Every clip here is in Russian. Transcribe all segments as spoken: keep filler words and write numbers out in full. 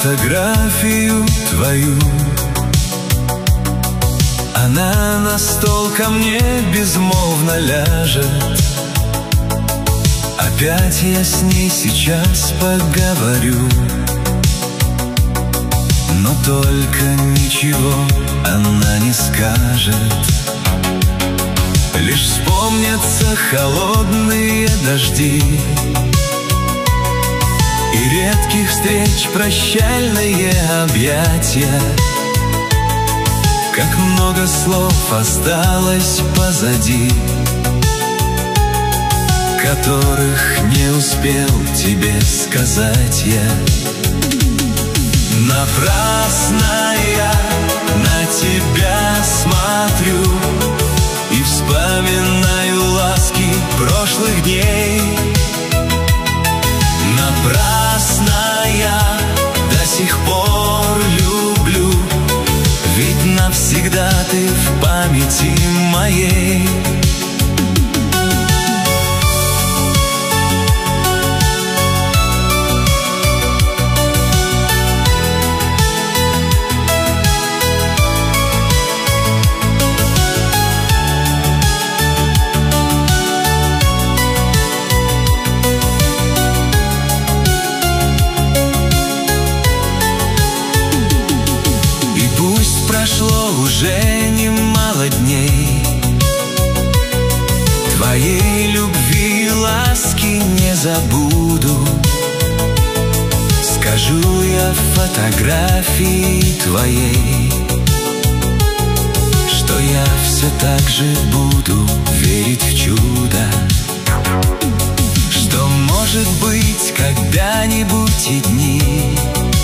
фотографию твою. Она на стол ко мне безмолвно ляжет. Опять я с ней сейчас поговорю, но только ничего она не скажет. Лишь вспомнятся холодные дожди и редких встреч прощальные объятия. Как много слов осталось позади, которых не успел тебе сказать я. Напрасно я на тебя смотрю и вспоминаю ласки прошлых дней. Напрасно я до сих пор люблю, ведь навсегда ты в памяти моей. Прошло уже немало дней, твоей любви и ласки не забуду. Скажу я фотографии твоей, что я все так же буду верить в чудо, что может быть когда-нибудь и дни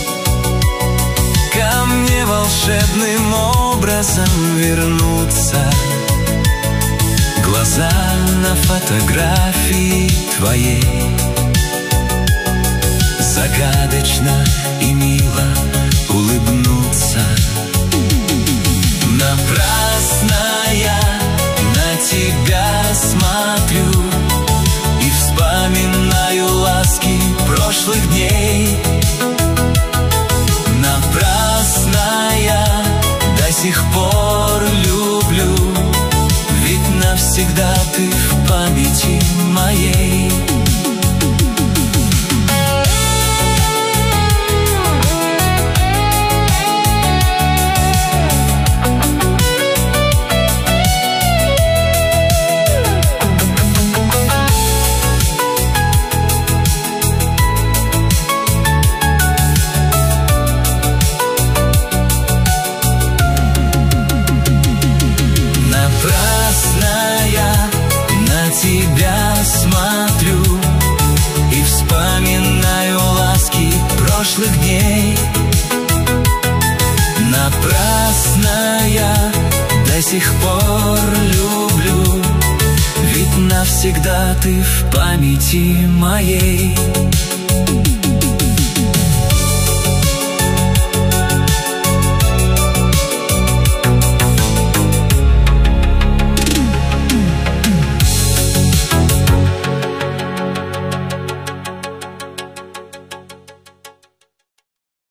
ко мне волшебным образом вернутся. Глаза на фотографии твоей загадочно и мило улыбнутся. Напрасно я на тебя смотрю и вспоминаю ласки прошлых дней. Напрасно я до сих пор люблю, ведь навсегда ты в памяти моей. Тебя смотрю и вспоминаю ласки прошлых дней. Напрасно я до сих пор люблю, ведь навсегда ты в памяти моей.